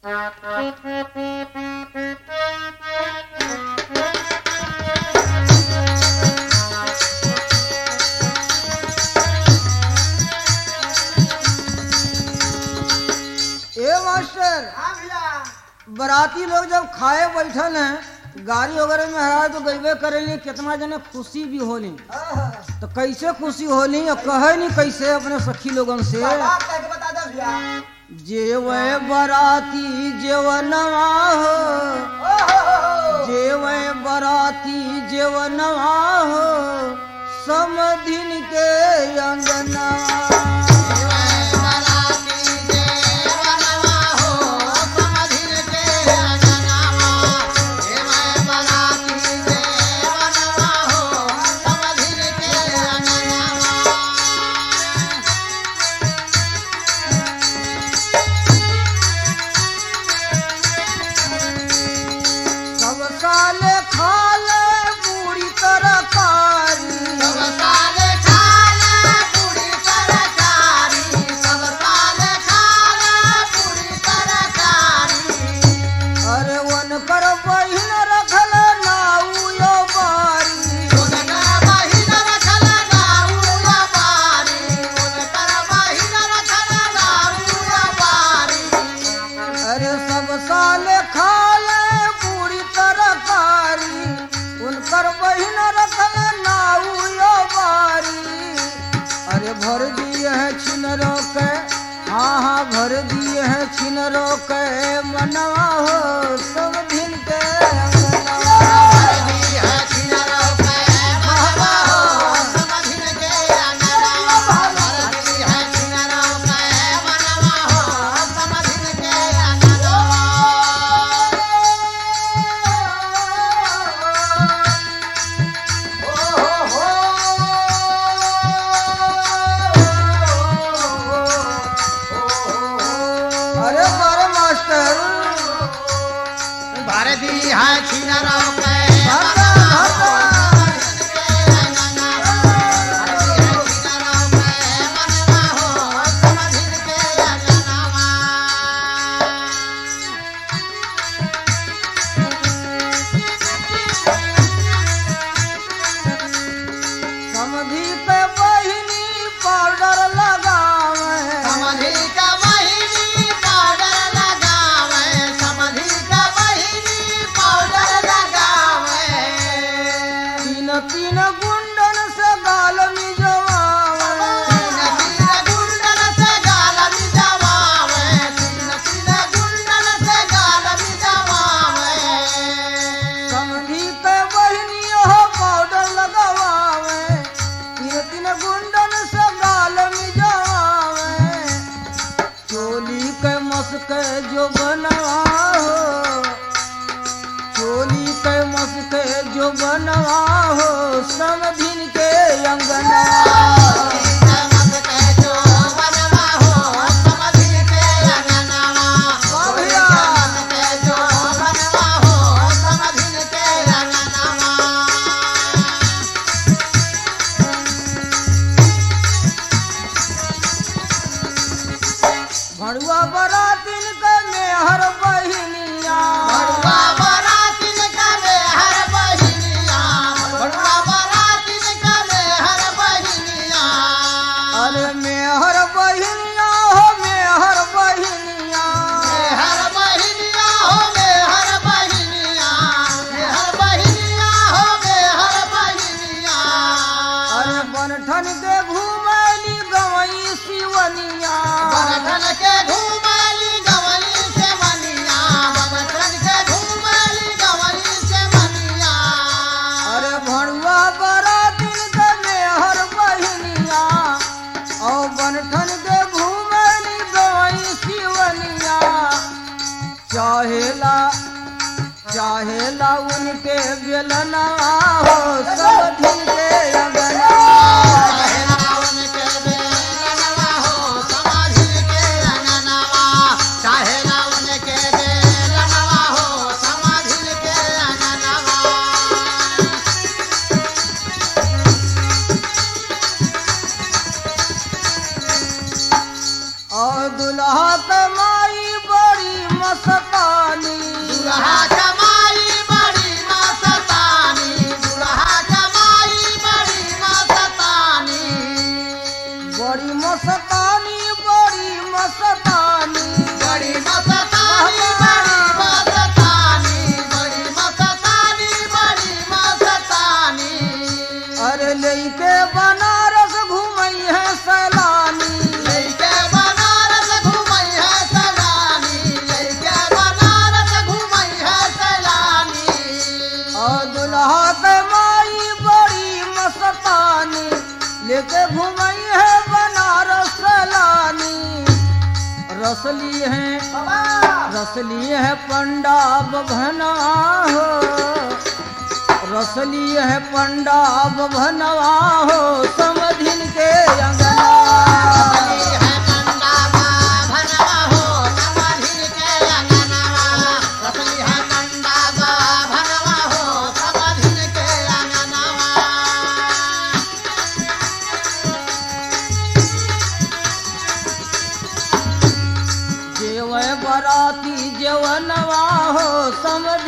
Master बराती लोग जब खाए बैठल हैं गाड़ी वगैरह में हरा तो गईबे करेली कितना जने खुशी भी होली तो कैसे खुशी होली और कहे नहीं कैसे अपने सखी लोगन से जेवे बराती जेवनवा हो जेवे बराती जेवनवा हो समधिन के अंगना भर दिए हैं छिनरों के हाँ भर दिए हैं छिनरों के मनवा हो सब दिन के जो बनवा हो चोली के मस के जो बनवा हो समधिन के अंगना भड़ुआ बरातिन के मेहर बहिनिया भड़ुआ बरातिन के मेहर बहिनिया भड़ुआ बरातिन के मेहर बहिनिया अरे मेहर बहिनिया हो मेहर बहिनिया मेहर बहिनिया हो मेहर बहिनिया मेहर बहिनिया हो मेहर बहिनिया अरे बनठन के घूमैली गवई सिवनिया बनठन के चाहेला उनके बेलना हो सब दिन के अंगना चाहेला उनके बेलना हो सब दिन के अंगना चाहेला उनके बेलना हो सब दिन के अंगना और दुल्हा कमाई बड़ी मस्त मस्तानी दुल्हा जमाई बड़ी मस्तानी, दुल्हा जमाई बड़ी मस्तानी, बड़ी मस्तानी बड़ी मस्तानी बड़ी मस्तानी, बड़ी मस्तानी, बड़ी मस्तानी, बड़ी मस्तानी। अरे लेके बनारस घूमई है सैलानी लइके बनारस घूमई है सैलानी, लइके बनारस घूमई है सैलानी। और दुल्हा के माई बड़ी मस्तानी लेके घूमई है बनारस सैलानी रसली है रसली है पंडा बभनवा हो रसली है पंडा बभनवा हो समधिन के अंगना रसली है पंडा भनवा हो समधिन के अंगनवा, रसली है पंडा भनवा हो समधिन के अंगनवा। जेवै बराती जेवनवा हो समधिन